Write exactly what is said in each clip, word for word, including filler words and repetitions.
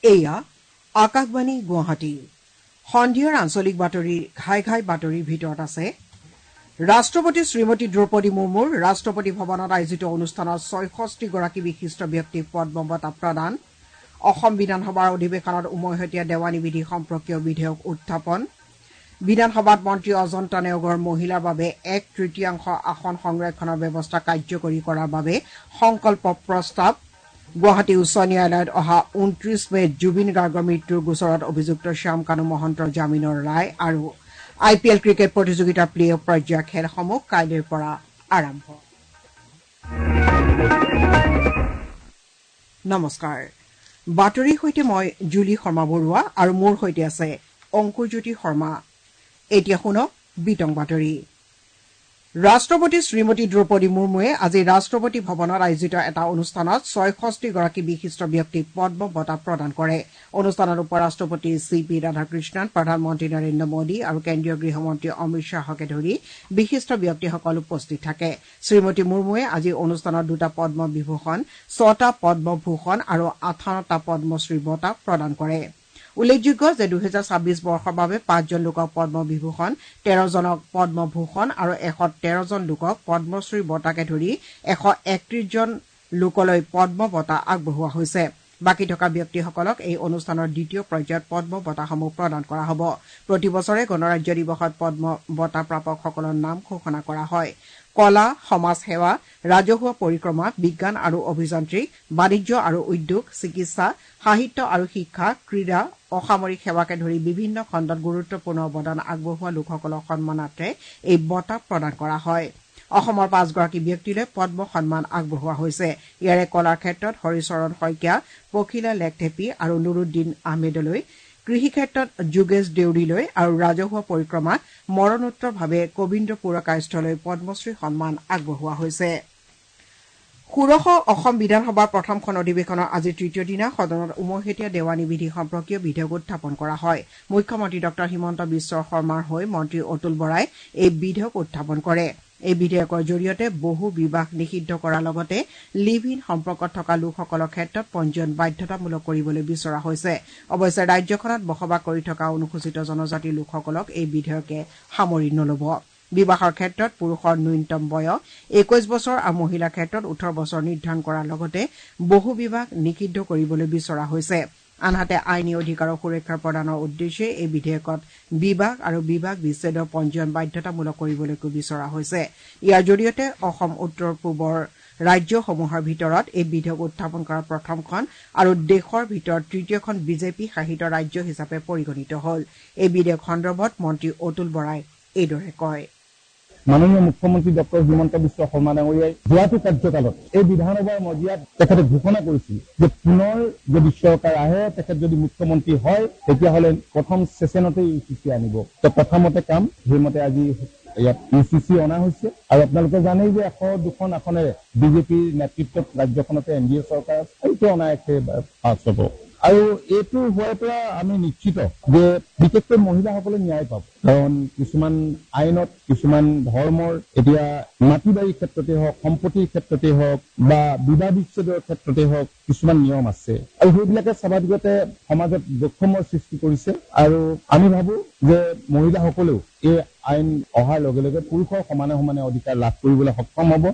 এয়া আকাশবাণী গুৱাহাটী সন্ধিয়াৰ আঞ্চলিক বাতৰি ঘাই ঘাই বাতৰিৰ ভিতৰত আছে ৰাষ্ট্ৰপতি শ্ৰীমতী দ্ৰৌপদী মুৰ্মুৰ ৰাষ্ট্ৰপতি ভৱনত আয়োজিত অনুষ্ঠানত ছয়ষষ্ঠি গৰাকী বিশিষ্ট ব্যক্তিক পদ্ম বঁটা প্ৰদান অসম বিধানসভাৰ অধিৱেশনত উমৈহতীয়া দেৱানী বিধি সম্পৰ্কীয় বিধেয়ক উত্থাপন বিধানসভাত মন্ত্ৰী অজন্তা নেওগৰ মহিলাৰ বাবে এক তৃতীয়াংশ আসন সংৰক্ষণৰ ব্যৱস্থা কাৰ্যকৰী কৰাৰ বাবে সংকল্প প্ৰস্তাৱ গুৱাহাটী উচ্চ ন্যায়ালয়ত অহা ঊনত্ৰিশ মেত জুবিন গাৰ্গৰ মৃত্যুৰ গোচৰত অভিযুক্ত শ্যাম কানু মহন্তৰ জামিনৰ ৰায় আৰু আই পি এল ক্ৰিকেট প্ৰতিযোগিতাৰ প্লে অফ পৰ্যায়ৰ খেলসমূহ কাইলৈৰ পৰা আৰম্ভ নমস্কাৰ বাতৰিৰ সৈতে মই জুলি শৰ্মা বৰুৱা আৰু মোৰ সৈতে আছে অংকুৰজ্যোতি শৰ্মা এতিয়া শুনক বিতং বাতৰি ৰাষ্ট্ৰপতি শ্ৰীমতী দ্ৰৌপদী মুৰ্মুৱে আজি ৰাষ্ট্ৰপতি ভৱনত আয়োজিত এটা অনুষ্ঠানত ছয়ষষ্ঠি গৰাকী বিশিষ্ট ব্যক্তিক পদ্ম বঁটা প্ৰদান কৰে অনুষ্ঠানত উপ ৰাষ্ট্ৰপতি চি পি ৰাধাকৃষ্ণন প্ৰধানমন্ত্ৰী নৰেন্দ্ৰ মোদী আৰু কেন্দ্ৰীয় গৃহমন্ত্ৰী অমিত শ্বাহকে ধৰি বিশিষ্ট ব্যক্তিসকল উপস্থিত থাকে শ্ৰীমতী মুৰ্মুৱে আজি অনুষ্ঠানত দুটা পদ্ম বিভূষণ ছটা পদ্মভূষণ আৰু আঠাৱন্নটা পদ্মশ্ৰী বঁটা প্ৰদান কৰে উল্লেখযোগ্য যে দুহেজাৰ ছাব্বিছ বৰ্ষৰ বাবে পাঁচজন লোকক পদ্ম বিভূষণ তেৰজনক পদ্মভূষণ আৰু এশ তেৰজন লোকক পদ্মশ্ৰী বঁটাকে ধৰি এশ একত্ৰিশ জন লোকলৈ পদ্ম বঁটা আগবঢ়োৱা হৈছে বাকী থকা ব্যক্তিসকলক এই অনুষ্ঠানৰ দ্বিতীয় পৰ্যায়ত পদ্ম বঁটাসমূহ প্ৰদান কৰা হ'ব প্ৰতি বছৰে গণৰাজ্য দিৱসত পদ্ম বঁটা প্ৰাপকসকলৰ নাম ঘোষণা কৰা হয় কলা সমাজ সেৱা ৰাজহুৱা পৰিক্ৰমা বিজ্ঞান আৰু অভিযান্ত্ৰিক বাণিজ্য আৰু উদ্যোগ চিকিৎসা সাহিত্য আৰু শিক্ষা ক্ৰীড়া অসামৰিক সেৱাকে ধৰি বিভিন্ন খণ্ডত গুৰুত্বপূৰ্ণ অৱদান আগবঢ়োৱা লোকসকলক সন্মানাৰ্থে এই বঁটা প্ৰদান কৰা হয় অসমৰ পাঁচগৰাকী ব্যক্তিলৈ পদ্ম সন্মান আগবঢ়োৱা হৈছে ইয়াৰে কলাৰ ক্ষেত্ৰত হৰিচৰণ শইকীয়া পখিলা লেখথেপী আৰু নুৰুদ্দিন আহমেদলৈ কৃষি ক্ষেত্ৰত যোগেশ দেউৰীলৈ আৰু ৰাজহুৱা পৰিক্ৰমাত মৰণোত্তৰভাৱে কবীন্দ্ৰ পুৰস্কাৰস্থলৈ পদ্মশ্ৰী সন্মান আগবঢ়োৱা হৈছে ষোড়শ অসম বিধানসভাৰ প্ৰথমখন অধিৱেশনৰ আজি তৃতীয় দিনা সদনত উমৈহতীয়া দেৱানী বিধি সম্পৰ্কীয় বিধেয়ক উত্থাপন কৰা হয় মুখ্যমন্ত্ৰী ডক্টৰ হিমন্ত বিশ্ব শৰ্মাৰ হৈ মন্ত্ৰী অতুল বৰাই এই বিধেয়ক উত্থাপন কৰে এই বিধেয়কৰ জৰিয়তে বহু বিবাহ নিষিদ্ধ কৰাৰ লগতে লিভ ইন সম্পৰ্কত থকা লোকসকলৰ ক্ষেত্ৰত পঞ্জীয়ন বাধ্যতামূলক কৰিবলৈ বিচৰা হৈছে অৱশ্যে ৰাজ্যখনত বসবাস কৰি থকা অনুসূচিত জনজাতিৰ লোকসকলক এই বিধেয়কে সামৰি নল'ব বিবাহৰ ক্ষেত্ৰত পুৰুষৰ ন্যূনতম বয়স একৈশ বছৰ আৰু মহিলাৰ ক্ষেত্ৰত ওঠৰ বছৰ নিৰ্ধাৰণ কৰাৰ লগতে বহু বিবাহ নিষিদ্ধ কৰিবলৈ বিচৰা হৈছে আনহাতে আইনী অধিকাৰৰ সুৰক্ষা প্ৰদানৰ উদ্দেশ্যে এই বিধেয়কত বিবাহ আৰু বিবাহ বিচ্ছেদৰ পঞ্জীয়ন বাধ্যতামূলক কৰিবলৈকো বিচৰা হৈছে ইয়াৰ জৰিয়তে অসম উত্তৰ পূবৰ ৰাজ্যসমূহৰ ভিতৰত এই বিধেয়ক উত্থাপন কৰা প্ৰথমখন আৰু দেশৰ ভিতৰত তৃতীয়খন বিজেপি শাসিত ৰাজ্য হিচাপে পৰিগণিত হ'ল এই বিধেয়ক সন্দৰ্ভত মন্ত্ৰী অতুল বৰাই এইদৰে কয় মাননীয় মুখ্যমন্ত্ৰী ডক্টৰ হিমন্ত বিশ্ব শৰ্মা ডাঙৰীয়াই যোৱাটো কাৰ্যকালত এই বিধানসভাৰ মজিয়াত তেখেতে ঘোষণা কৰিছিল যে পুনৰ যদি চৰকাৰ আহে তেখেত যদি মুখ্যমন্ত্ৰী হয় তেতিয়াহ'লে প্ৰথম ছেছনতে ইউ চি চি আনিব প্ৰথমতে কাম সেইমতে আজি ইয়াত ইউ চি চি অনা হৈছে আৰু আপোনালোকে জানেই যে এশ দুখন আসনেৰে বিজেপিৰ নেতৃত্বত ৰাজ্যখনতে এন ডি এ চৰকাৰ এইটো অনায়াসে পাছ হ'ব আৰু এইটো হোৱাৰ পৰা আমি নিশ্চিত যে বিশেষকৈ মহিলাসকলে ন্যায় পাব কাৰণ কিছুমান আইনত কিছুমান ধৰ্মৰ এতিয়া মাটি বাৰীৰ ক্ষেত্ৰতে হওক সম্পত্তিৰ ক্ষেত্ৰতে হওক বা বিবাহ বিচ্ছেদৰ ক্ষেত্ৰতে হওক কিছুমান নিয়ম আছে আৰু সেইবিলাকে স্বাভাৱিকতে সমাজত বৈষম্যৰ সৃষ্টি কৰিছে আৰু আমি ভাবো যে মহিলাসকলেও এই আইন অহাৰ লগে লগে পুৰুষৰ সমানে সমানে অধিকাৰ লাভ কৰিবলৈ সক্ষম হ'ব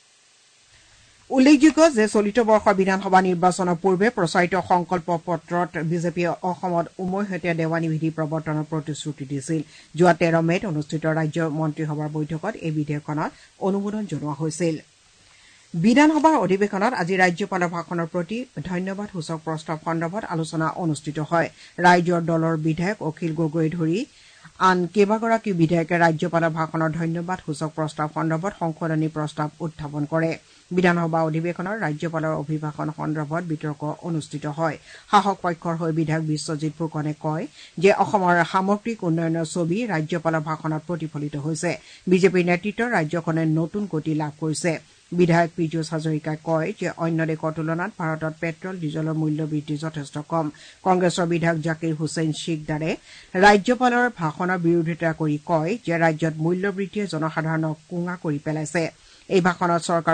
উল্লেখযোগ্য যে চলিত বৰ্ষৰ বিধানসভা নিৰ্বাচনৰ পূৰ্বে প্ৰচাৰিত সংকল্প পত্ৰত বিজেপিয়ে অসমত উমৈহতীয়া দেৱানী বিধি প্ৰৱৰ্তনৰ প্ৰতিশ্ৰুতি দিছিল যোৱা তেৰ মেত অনুষ্ঠিত ৰাজ্য মন্ত্ৰীসভাৰ বৈঠকত এই বিধেয়কখনত অনুমোদন জনোৱা হৈছিল বিধানসভাৰ অধিৱেশনত আজি ৰাজ্যপালৰ ভাষণৰ প্ৰতি ধন্যবাদ সূচক প্ৰস্তাৱ সন্দৰ্ভত আলোচনা অনুষ্ঠিত হয় ৰাইজৰ দলৰ বিধায়ক অখিল গগৈয়ে ধৰি আন কেইবাগৰাকী বিধায়কে ৰাজ্যপালৰ ভাষণৰ ধন্যবাদ সূচক প্ৰস্তাৱ সন্দৰ্ভত সংশোধনী প্ৰস্তাৱ উত্থাপন কৰে বিধানসভা অধিৱেশনৰ ৰাজ্যপালৰ অভিভাষণ সন্দৰ্ভত বিতৰ্ক অনুষ্ঠিত হয় শাসক পক্ষৰ হৈ বিধায়ক বিশ্বজিৎ ফুকনে কয় যে অসমৰ সামগ্ৰিক উন্নয়নৰ ছবি ৰাজ্যপালৰ ভাষণত প্ৰতিফলিত হৈছে বিজেপিৰ নেতৃত্বৰ ৰাজ্যখনে নতুন গতি লাভ কৰিছে বিধায়ক পীযুষ হাজৰিকাই কয় যে অন্য দেশৰ তুলনাত ভাৰতত পেট্ৰল ডিজেলৰ মূল্য বৃদ্ধি যথেষ্ট কম কংগ্ৰেছৰ বিধায়ক জাকিৰ হুছেইন শ্বিকদাৰে ৰাজ্যপালৰ ভাষণৰ বিৰোধিতা কৰি কয় যে ৰাজ্যত মূল্য বৃদ্ধিয়ে জনসাধাৰণক কোঙা কৰি পেলাইছে এই ভাষণত চৰকাৰৰ ব্যৰ্থতা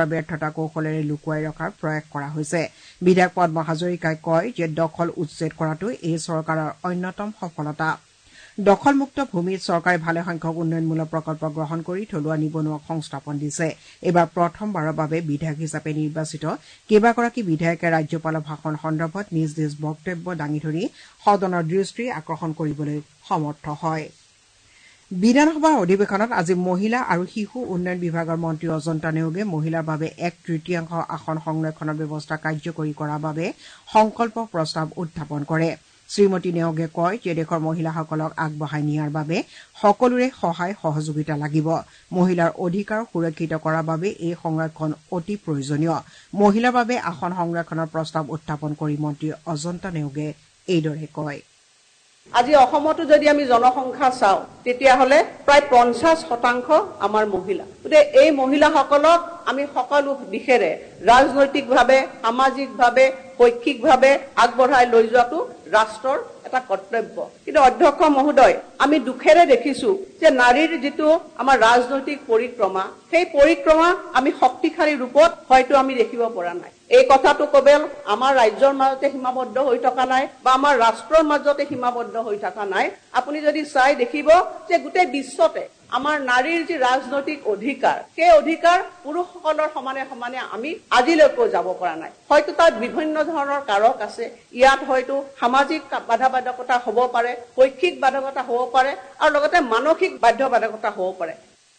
দুটা কৌশলেৰে লুকুৱাই ৰখাৰ প্ৰয়াস কৰা হৈছে বিধায়ক পদ্ম হাজৰিকাই কয় যে দখল উচ্ছেদ কৰাটো এই চৰকাৰৰ অন্যতম সফলতা দখলমুক্ত ভূমিত চৰকাৰে ভালেসংখ্যক উন্নয়নমূলক প্ৰকল্প গ্ৰহণ কৰি থলুৱা নিবনুৱাক সংস্থাপন দিছে এইবাৰ প্ৰথমবাৰৰ বাবে বিধায়ক হিচাপে নিৰ্বাচিত কেইবাগৰাকী বিধায়কে ৰাজ্যপালৰ ভাষণ সন্দৰ্ভত নিজ নিজ বক্তব্য দাঙি ধৰি সদনৰ দৃষ্টি আকৰ্ষণ কৰিবলৈ সমৰ্থ হয় বিধানসভাৰ অধিৱেশনত আজি মহিলা আৰু শিশু উন্নয়ন বিভাগৰ মন্ত্ৰী অজন্তা নেওগে মহিলাৰ বাবে এক তৃতীয়াংশ আসন সংৰক্ষণৰ ব্যৱস্থা কাৰ্যকৰী কৰাৰ বাবে সংকল্প প্ৰস্তাৱ উত্থাপন কৰে শ্ৰীমতী নেওগে কয় যে দেশৰ মহিলাসকলক আগবঢ়াই নিয়াৰ বাবে সকলোৰে সহায় সহযোগিতা লাগিব মহিলাৰ অধিকাৰ সুৰক্ষিত কৰাৰ বাবে এই সংৰক্ষণ অতি প্ৰয়োজনীয় মহিলাৰ বাবে আসন সংৰক্ষণৰ প্ৰস্তাৱ উত্থাপন কৰি মন্ত্ৰী অজন্তা নেওগে এইদৰে কয় আজি অসমতো যদি আমি জনসংখ্যা চাওঁ তেতিয়াহলে প্ৰায় পঞ্চাশ শতাংশ আমাৰ মহিলা গতিকে এই মহিলাসকলক আমি সকলো দিশেৰে ৰাজনৈতিকভাৱে সামাজিকভাৱে শৈক্ষিকভাৱে আগবঢ়াই লৈ যোৱাটো ৰাষ্ট্ৰৰ এটা কৰ্তব্য কিন্তু অধ্যক্ষ মহোদয় আমি দুখেৰে দেখিছো যে নাৰীৰ যিটো আমাৰ ৰাজনৈতিক পৰিক্ৰমা সেই পৰিক্ৰমা আমি শক্তিশালী ৰূপত হয়তো আমি দেখিব পৰা নাই এই কথাটো কেৱল আমাৰ ৰাজ্যৰ মাজতে সীমাবদ্ধ হৈ থকা নাই বা আমাৰ ৰাষ্ট্ৰৰ মাজতে সীমাবদ্ধ হৈ থকা নাই আপুনি যদি চাই দেখিব যে গোটেই বিশ্বতে আমাৰ নাৰীৰ যি ৰাজনৈতিক অধিকাৰ সেই অধিকাৰ পুৰুষসকলৰ সমানে সমানে আমি আজিলৈকে যাব পৰা নাই হয়তো তাৰ বিভিন্ন ধৰণৰ কাৰক আছে ইয়াত হয়তো সামাজিক বাধাবাধকতা হ'ব পাৰে শৈক্ষিক বাধকতা হ'ব পাৰে আৰু লগতে মানসিক বাধ্যবাধকতা হ'ব পাৰে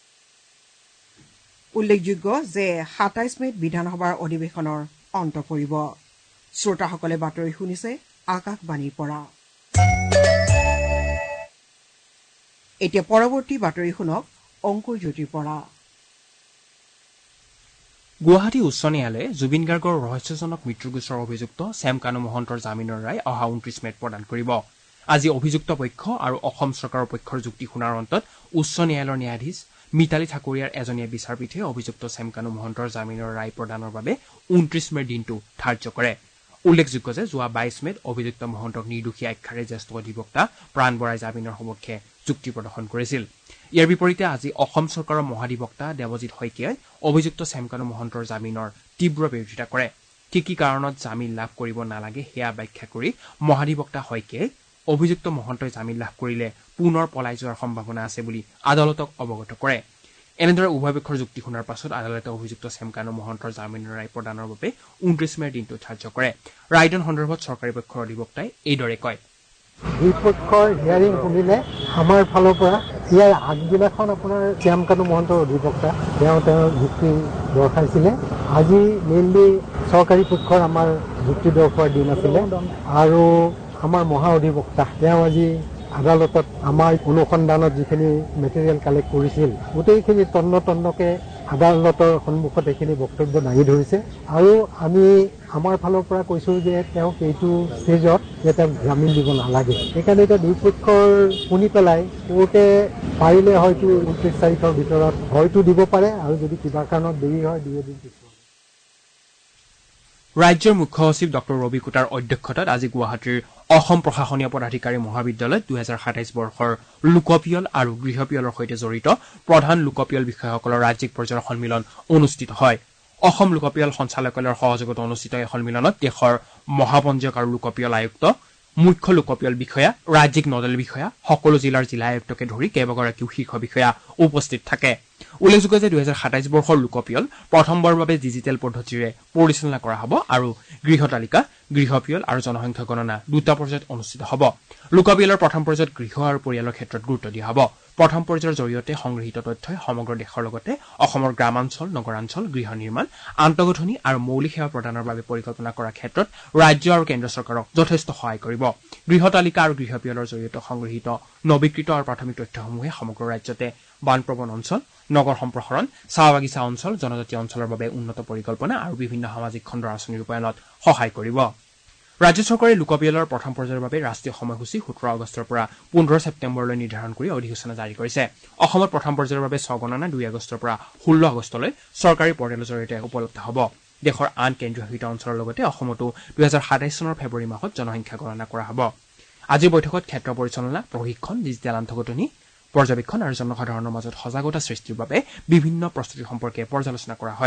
উল্লেখযোগ্য যে সাতাইশ মেত বিধানসভাৰ অধিৱেশনৰ অন্ত পৰিব শ্ৰোতাসকলে বাতৰি শুনিছে আকাশবাণীৰ পৰা এতিয়া পৰৱৰ্তী বাতৰি শুনক অংকুৰ জ্যোতিৰ পৰা গুৱাহাটী উচ্চ ন্যায়ালয়ে জুবিন গাৰ্গৰ ৰহস্যজনক মৃত্যুৰ গোচৰৰ অভিযুক্ত শ্যাম কানু মহন্তৰ জামিনৰ ৰায় অহা ঊনত্ৰিশ মেত প্ৰদান কৰিব আজি অভিযুক্ত পক্ষ আৰু অসম চৰকাৰৰ পক্ষৰ যুক্তি শুনাৰ অন্তত উচ্চ ন্যায়ালয়ৰ ন্যায়াধীশ মিতালী ঠাকুৰীয়াৰ এজনীয়া বিচাৰপীঠে অভিযুক্ত শ্যাম কানু মহন্তৰ জামিনৰ ৰায় প্ৰদানৰ বাবে ঊনত্ৰিশ মেৰ দিনটো ধাৰ্য কৰে উল্লেখযোগ্য যে যোৱা বাইশ মেত অভিযুক্ত মহন্তক নিৰ্দোষী আখ্যাৰে জ্যেষ্ঠ অধিবক্তা প্ৰাণ বৰাই জামিনৰ সপক্ষে যুক্তি প্ৰদৰ্শন কৰিছিল ইয়াৰ বিপৰীতে আজি অসম চৰকাৰৰ মহাধিবক্তা দেৱজিৎ শইকীয়াই অভিযুক্ত শ্যাম কানু মহন্তৰ জামিনৰ তীব্ৰ বিৰোধিতা কৰে কি কি কাৰণত জামিন লাভ কৰিব নালাগে সেয়া ব্যাখ্যা কৰি মহাধিবক্তা শইকীয়াই অভিযুক্ত মহন্তই জামিন লাভ কৰিলে পুনৰ পলাই যোৱাৰ সম্ভাৱনা আছে বুলি আদালতক অৱগত কৰে এনেদৰে উভয় পক্ষৰ যুক্তি শুনাৰ পাছত আদালতে অভিযুক্ত শ্যাম কানু মহন্তৰ জামিনৰ ৰায় প্ৰদানৰ বাবে ঊনত্ৰিশ মেৰ দিনটো ধাৰ্য কৰে ৰায়দান সন্দৰ্ভত চৰকাৰী পক্ষৰ অধিবক্তাই এইদৰে কয় দুই পক্ষৰ হিয়াৰিং শুনিলে আমাৰ ফালৰ পৰা ইয়াৰ আগদিনাখন আপোনাৰ শ্যাম কানু মহন্তৰ অধিবক্তা তেওঁ তেওঁৰ যুক্তি দৰ্শাইছিলে আজি মেইনলি চৰকাৰী পক্ষৰ আমাৰ যুক্তি দৰ্শোৱাৰ দিন আছিলে আৰু আমাৰ মহা অধিবক্তা তেওঁ আজি আদালতত আমাৰ অনুসন্ধানত যিখিনি মেটেৰিয়েল কালেক্ট কৰিছিল গোটেইখিনি তন্ন তন্নকে আদালতৰ সন্মুখত এইখিনি বক্তব্য দাঙি ধৰিছে আৰু আমি আমাৰ ফালৰ পৰা কৈছো যে তেওঁক এইটো ষ্টেজত যে তেওঁক জামিন দিব নালাগে সেইকাৰণে এতিয়া দুই পক্ষৰ শুনি পেলাই কোৰ্টে পাৰিলে হয়তো ঊনত্ৰিশ তাৰিখৰ ভিতৰত হয়তো দিব পাৰে আৰু যদি কিবা কাৰণত দেৰি হয় দুই এদিন পিছত ৰাজ্যৰ মুখ্য সচিব ডক্টৰ ৰবি কুটাৰ অধ্যক্ষতাত আজি গুৱাহাটীৰ অসম প্ৰশাসনীয় পদাধিকাৰী মহাবিদ্যালয়ত দুহেজাৰ সাতাইশ বৰ্ষৰ লোকপিয়ল আৰু গৃহপিয়লৰ সৈতে জড়িত প্ৰধান লোকপিয়ল বিষয়াসকলৰ ৰাজ্যিক পৰ্যায়ৰ সন্মিলন অনুষ্ঠিত হয় অসম লোকপিয়ল সঞ্চালকালয়ৰ সহযোগত অনুষ্ঠিত এই সন্মিলনত দেশৰ মহাপঞ্জীয়ক আৰু লোকপিয়ল আয়ুক্ত মুখ্য লোকপিয়ল বিষয়া ৰাজ্যিক নডেল বিষয়া সকলো জিলাৰ জিলা আয়ুক্তকে ধৰি কেইবাগৰাকীও শীৰ্ষ বিষয়া উপস্থিত থাকে উল্লেখযোগ্য যে দুহেজাৰ সাতাইশ বৰ্ষৰ লোকপিয়ল প্ৰথমবাৰৰ বাবে ডিজিটেল পদ্ধতিৰে পৰিচালনা কৰা হ'ব আৰু গৃহ তালিকা গৃহপিয়ল আৰু জনসংখ্যা গণনা দুটা পৰ্যায়ত অনুষ্ঠিত হ'ব লোকপিয়লৰ প্ৰথম পৰ্যায়ত গৃহ আৰু পৰিয়ালৰ ক্ষেত্ৰত গুৰুত্ব দিয়া হ'ব প্ৰথম পৰ্যায়ৰ জৰিয়তে সংগৃহীত তথ্যই সমগ্ৰ দেশৰ লগতে অসমৰ গ্ৰামাঞ্চল নগৰাঞ্চল গৃহ নিৰ্মাণ আন্তঃগাঁথনি আৰু মৌলিক সেৱা প্ৰদানৰ বাবে পৰিকল্পনা কৰাৰ ক্ষেত্ৰত ৰাজ্য আৰু কেন্দ্ৰ চৰকাৰক যথেষ্ট সহায় কৰিব গৃহ তালিকা আৰু গৃহপিয়লৰ জৰিয়তে সংগৃহীত নৱীকৃত আৰু প্ৰাথমিক তথ্যসমূহে সমগ্ৰ ৰাজ্যতে বানপ্ৰৱণ অঞ্চল নগৰ সম্প্ৰসাৰণ চাহ বাগিচা অঞ্চল জনজাতীয় অঞ্চলৰ বাবে উন্নত পৰিকল্পনা আৰু বিভিন্ন সামাজিক খণ্ডৰ আঁচনি ৰূপায়ণত সহায় কৰিব ৰাজ্য চৰকাৰে লোকপিয়লৰ প্ৰথম পৰ্যায়ৰ বাবে ৰাষ্ট্ৰীয় সময়সূচী সোতৰ আগষ্টৰ পৰা পোন্ধৰ ছেপ্টেম্বৰলৈ নিৰ্ধাৰণ কৰি অধিসূচনা জাৰি কৰিছে অসমত প্ৰথম পৰ্যায়ৰ বাবে ছগণনা দুই আগষ্টৰ পৰা ষোল্ল আগষ্টলৈ চৰকাৰী পৰ্টেলৰ জৰিয়তে উপলব্ধ হ'ব দেশৰ আন কেন্দ্ৰীয় শাসিত অঞ্চলৰ লগতে অসমতো দুহেজাৰ সাতাইশ চনৰ ফেব্ৰুৱাৰী মাহত জনসংখ্যা গণনা কৰা হ'ব আজিৰ বৈঠকত ক্ষেত্ৰ পৰিচালনা প্ৰশিক্ষণ ডিজিটেল আন্তঃগাঁথনি পৰ্যবেক্ষণ আৰু জনসাধাৰণৰ মাজত সজাগতা সৃষ্টিৰ বাবে বিভিন্ন প্ৰস্তুতি সম্পৰ্কে পৰ্যালোচনা কৰা হয়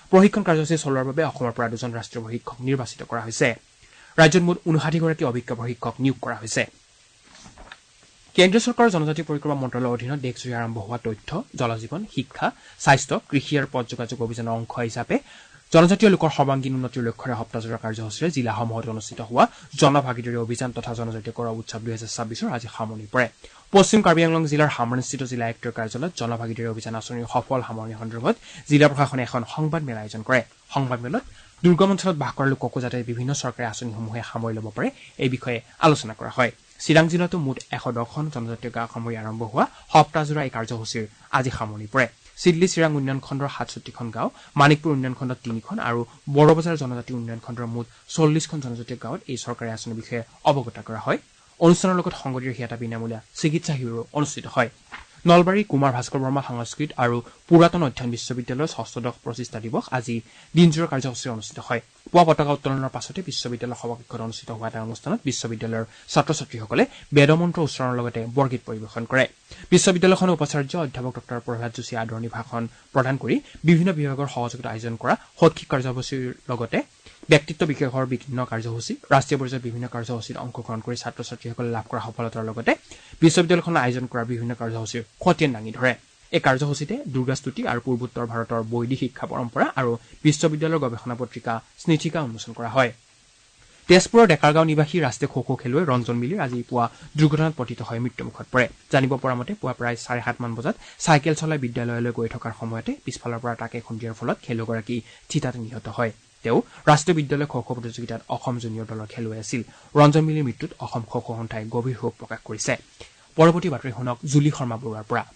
প্ৰশিক্ষণ কাৰ্যসূচী চলোৱাৰ বাবে অসমৰ পৰা দুজন ৰাষ্ট্ৰীয় প্ৰশিক্ষক নিৰ্বাচিত কৰা হৈছে ৰাজ্যত মুঠ ঊনষাঠিগৰাকী অভিজ্ঞ প্ৰশিক্ষক নিয়োগ কৰা হৈছে কেন্দ্ৰীয় চৰকাৰৰ জনজাতি পৰিক্ৰমা মন্ত্ৰালয়ৰ অধীনত দেশজুৰি আৰম্ভ হোৱা তথ্য জলজীৱন শিক্ষা স্বাস্থ্য কৃষি আৰু পথ যোগাযোগ অভিযানৰ অংশ হিচাপে জনজাতীয় লোকৰ সৰ্বাংগীন উন্নতিৰ লক্ষ্যৰে সপ্তাহজোৰা কাৰ্যসূচীৰে জিলাসমূহত অনুষ্ঠিত হোৱা জনভাগিদাৰী অভিযান তথা জনজাতীয় গৌৰৱ উৎসৱ দুহেজাৰ ছাব্বিছৰ আজি সামৰণি পৰে পশ্চিম কাৰ্বি আংলং জিলাৰ হামৰণস্থিত জিলা আয়ুক্তৰ কাৰ্যালয়ত জনভাগিদাৰী অভিযান আঁচনিৰ সফল সামৰণি সন্দৰ্ভত জিলা প্ৰশাসনে এখন সংবাদ মেল আয়োজন কৰে সংবাদ মেলত দুৰ্গম অঞ্চলত বাস কৰা লোককো যাতে বিভিন্ন চৰকাৰী আঁচনিসমূহে সামৰি ল'ব পাৰে এই বিষয়ে আলোচনা কৰা হয় চিৰাং জিলাতো মুঠ এশ দহখন জনজাতীয় গাঁও সামৰি আৰম্ভ হোৱা সপ্তাহজোৰা এই কাৰ্যসূচীৰ আজি সামৰণি পৰে চিডলি চিৰাং উন্নয়ন খণ্ডৰ সাতষষ্ঠিখন গাঁও মানিকপুৰ উন্নয়ন খণ্ডত তিনিখন আৰু বড়োবজাৰ জনজাতি উন্নয়ন খণ্ডৰ মুঠ চল্লিছখন জনজাতীয় গাঁৱত এই চৰকাৰী আঁচনিৰ বিষয়ে অৱগত কৰা হয় অনুষ্ঠানৰ লগত সংগতি ৰাখি এটা বিনামূলীয়া চিকিৎসা শিবিৰো অনুষ্ঠিত হয় নলবাৰী কুমাৰ ভাস্কৰ বৰ্মা সংস্কৃত আৰু পুৰাতন অধ্যয়ন বিশ্ববিদ্যালয়ৰ ষষ্ঠদশ প্ৰতিষ্ঠা দিৱস আজি দিনজোৰা কাৰ্যসূচী অনুষ্ঠিত হয় পুৱা পতাকা উত্তোলনৰ পাছতে বিশ্ববিদ্যালয়ৰ সভাকক্ষত অনুষ্ঠিত হোৱা এটা অনুষ্ঠানত বিশ্ববিদ্যালয়ৰ ছাত্ৰ ছাত্ৰীসকলে বেদমন্ত্ৰ উচ্চাৰণৰ লগতে বৰগীত পৰিৱেশন কৰে বিশ্ববিদ্যালয়খনৰ উপাচাৰ্য অধ্যাপক ডক্টৰ প্ৰভাত যোশীয়ে আদৰণি ভাষণ প্ৰদান কৰি বিভিন্ন বিভাগৰ সহযোগিতা আয়োজন কৰা শৈক্ষিক কাৰ্যসূচীৰ লগতে ব্যক্তিত্ব বিকাশৰ বিভিন্ন কাৰ্যসূচী ৰাষ্ট্ৰীয় পৰ্যায়ত বিভিন্ন কাৰ্যসূচীত অংশগ্ৰহণ কৰি ছাত্ৰ ছাত্ৰীসকলে লাভ কৰা সফলতাৰ লগতে বিশ্ববিদ্যালয়খনে আয়োজন কৰা বিভিন্ন কাৰ্যসূচীৰ খতিয়ান দাঙি ধৰে এই কাৰ্যসূচীতে দুৰ্গাস্তুতি আৰু পূৰ্বোত্তৰ ভাৰতৰ বৈদিক শিক্ষা পৰম্পৰা আৰু বিশ্ববিদ্যালয়ৰ গৱেষণা পত্ৰিকা স্নিথিকা উন্মোচন কৰা হয় তেজপুৰৰ ডেকাৰগাঁও নিবাসী ৰাষ্ট্ৰীয় খো খো খেলুৱৈ ৰঞ্জন মিলিৰ আজি পুৱা দুৰ্ঘটনাত পতিত হৈ মৃত্যুমুখত পৰে জানিব পৰা মতে পুৱা প্ৰায় চাৰে সাতমান বজাত চাইকেল চলাই বিদ্যালয়লৈ গৈ থকাৰ সময়তে পিছফালৰ পৰা তাকে খুন্দিয়াৰ ফলত খেলুৱৈগৰাকী থিতাতে নিহত হয় তেওঁ ৰাষ্ট্ৰীয় বিদ্যালয় খো খো প্ৰতিযোগিতাত অসম জুনিয়ৰ দলৰ খেলুৱৈ আছিল ৰঞ্জন মিলিৰ মৃত্যুত অসম খো খো সন্থাই গভীৰ শোক প্ৰকাশ কৰিছে পৰৱৰ্তী বাতৰি শুনক জুলি শৰ্মা বৰুৱাৰ পৰা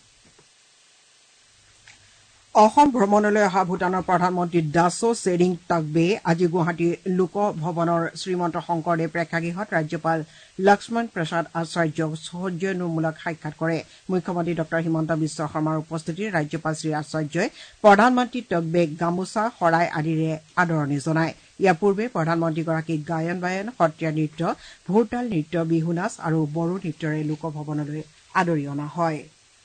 অসম ভ্ৰমণলৈ অহা ভূটানৰ প্ৰধানমন্ত্ৰী ডাছো চেৰিং টাকবে আজি গুৱাহাটীৰ লোকভৱনৰ শ্ৰীমন্ত শংকৰদেৱ প্ৰেক্ষাগৃহত ৰাজ্যপাল লক্ষ্মণ প্ৰসাদ আচাৰ্যক সৌজন্যমূলক সাক্ষাৎ কৰে মুখ্যমন্ত্ৰী ডক্টৰ হিমন্ত বিশ্ব শৰ্মাৰ উপস্থিতিত ৰাজ্যপাল শ্ৰী আচাৰ্যই প্ৰধানমন্ত্ৰী টাকবেক গামোচা শৰাই আদিৰে আদৰণি জনায় ইয়াৰ পূৰ্বে প্ৰধানমন্ত্ৰীগৰাকীক গায়ন বায়ন সত্ৰীয়া নৃত্য ভোৰতাল নৃত্য বিহু নাচ আৰু বড়ো নৃত্যৰে লোকভৱনলৈ আদৰি অনা হয়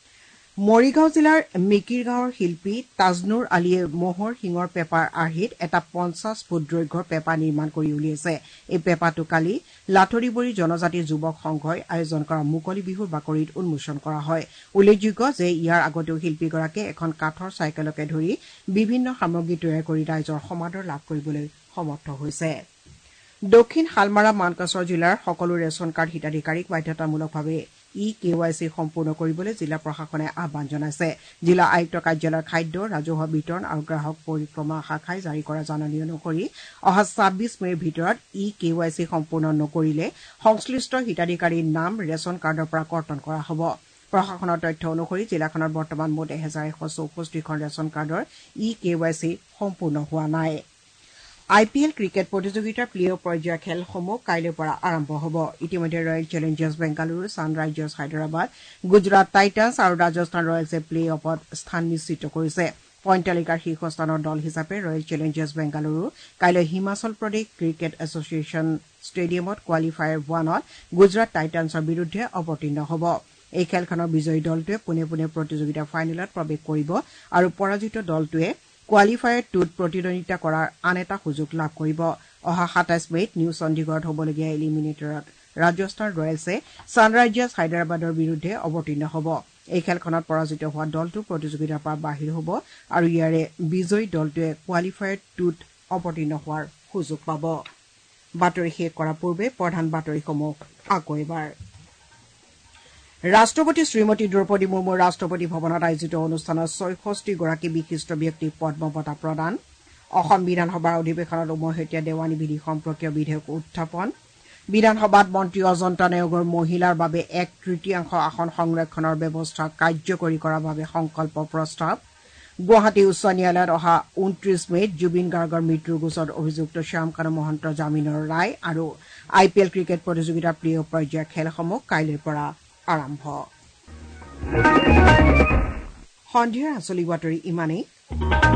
মৰিগাঁও জিলাৰ মিকিৰ গাঁৱৰ শিল্পী তাজনুৰ আলীয়ে মহৰ শিঙৰ পেপাৰ আৰ্হিত এটা পঞ্চাছ ফুট দৈৰ্ঘ্যৰ পেপা নিৰ্মাণ কৰি উলিয়াইছে এই পেপাটো কালি লাথৰিবৰী জনজাতি যুৱক সংঘই আয়োজন কৰা মুকলি বিহুৰ বাকৰিত উন্মোচন কৰা হয় উল্লেখযোগ্য যে ইয়াৰ আগতেও শিল্পীগৰাকীয়ে এখন কাঠৰ চাইকেলকে ধৰি বিভিন্ন সামগ্ৰী তৈয়াৰ কৰি ৰাইজৰ সমাদৰ লাভ কৰিবলৈ সমৰ্থ হৈছে দক্ষিণ শালমাৰা মানকাছৰ জিলাৰ সকলো ৰেচন কাৰ্ড হিতাধিকাৰীক বাধ্যতামূলকভাৱে ই কে ৱাই চি সম্পূৰ্ণ কৰিবলৈ জিলা প্ৰশাসনে আহ্বান জনাইছে জিলা আয়ুক্ত কাৰ্যালয়ৰ খাদ্য ৰাজহুৱা বিতৰণ আৰু গ্ৰাহক পৰিক্ৰমা শাখাই জাৰি কৰা জাননী অনুসৰি অহা ছাব্বিছ মেৰ ভিতৰত ই কে ৱাই চি সম্পূৰ্ণ নকৰিলে সংশ্লিষ্ট হিতাধিকাৰীৰ নাম ৰেচন কাৰ্ডৰ পৰা কৰ্তন কৰা হ'ব প্ৰশাসনৰ তথ্য অনুসৰি জিলাখনত বৰ্তমান মুঠ এহেজাৰ এশ চৌষষ্ঠিখন ৰেচন কাৰ্ডৰ ই কে ৱাই চি সম্পূৰ্ণ হোৱা নাই আই পি এল ক্ৰিকেট প্ৰতিযোগিতাৰ প্লে অফ পৰ্যায়ৰ খেলসমূহ কাইলৈৰ পৰা আৰম্ভ হ'ব ইতিমধ্যে Royal Challengers Bengaluru Sunrisers Hyderabad Gujarat Titans আৰু ৰাজস্থান ৰয়েলছে প্লে অফত স্থান নিশ্চিত কৰিছে পইণ্ট তালিকাৰ শীৰ্ষস্থানৰ দল হিচাপে ৰয়েল চেলেঞ্জাৰ্ছ বেংগালুৰু কাইলৈ হিমাচল প্ৰদেশ ক্ৰিকেট এছ'চিয়েশ্যন ষ্টেডিয়ামত কোৱালিফায়াৰ ওৱানত গুজৰাট টাইটান্ছৰ বিৰুদ্ধে অৱতীৰ্ণ হ'ব এই খেলখনৰ বিজয়ী দলটোৱে পোনে পোনে প্ৰতিযোগিতাৰ ফাইনেলত প্ৰৱেশ কৰিব আৰু পৰাজিত দলটোৱে কোৱালিফায়াৰ টুত প্ৰতিদ্বন্দ্বিতা কৰাৰ আন এটা সুযোগ লাভ কৰিব অহা সাতাইছ মেত নিউ চণ্ডীগড়ত হ'বলগীয়া এলিমিনেটৰত ৰাজস্থান ৰয়েলছে ছানৰাইজাৰ্ছ হায়দৰাবাদৰ বিৰুদ্ধে অৱতীৰ্ণ হ'ব এই খেলখনত পৰাজিত হোৱা দলটো প্ৰতিযোগিতাৰ পৰা বাহিৰ হ'ব আৰু ইয়াৰে বিজয়ী দলটোৱে কোৱালিফায়াৰ টুত অৱতীৰ্ণ হোৱাৰ সুযোগ পাব বাতৰি শেষ কৰাৰ পূৰ্বে প্ৰধান বাতৰিসমূহ আকৌ এবাৰ ৰাষ্ট্ৰপতি শ্ৰীমতী দ্ৰৌপদী মুৰ্মুৰ ৰাষ্ট্ৰপতি ভৱনত আয়োজিত অনুষ্ঠানত ছয়ষষ্ঠিগৰাকী বিশিষ্ট ব্যক্তিক পদ্ম বঁটা প্ৰদান অসম বিধানসভাৰ অধিৱেশনত উমৈহতীয়া দেৱানী বিধি সম্পৰ্কীয় বিধেয়ক উত্থাপন বিধানসভাত মন্ত্ৰী অজন্তা নেওগৰ মহিলাৰ বাবে এক তৃতীয়াংশ আসন সংৰক্ষণৰ ব্যৱস্থা কাৰ্যকৰী কৰাৰ বাবে সংকল্প প্ৰস্তাৱ গুৱাহাটী উচ্চ ন্যায়ালয়ত অহা ঊনত্ৰিছ মেত জুবিন গাৰ্গৰ মৃত্যুৰ গোচৰত অভিযুক্ত শ্যামকানু মহন্তৰ জামিনৰ ৰায় আৰু আই পি এল ক্ৰিকেট প্ৰতিযোগিতাৰ প্লে অফ পৰ্যায়ৰ খেলসমূহ কাইলৈৰ পৰা আৰম্ভ সন্ধিয়াৰ আঞ্চলিক বাতৰি ইমানেই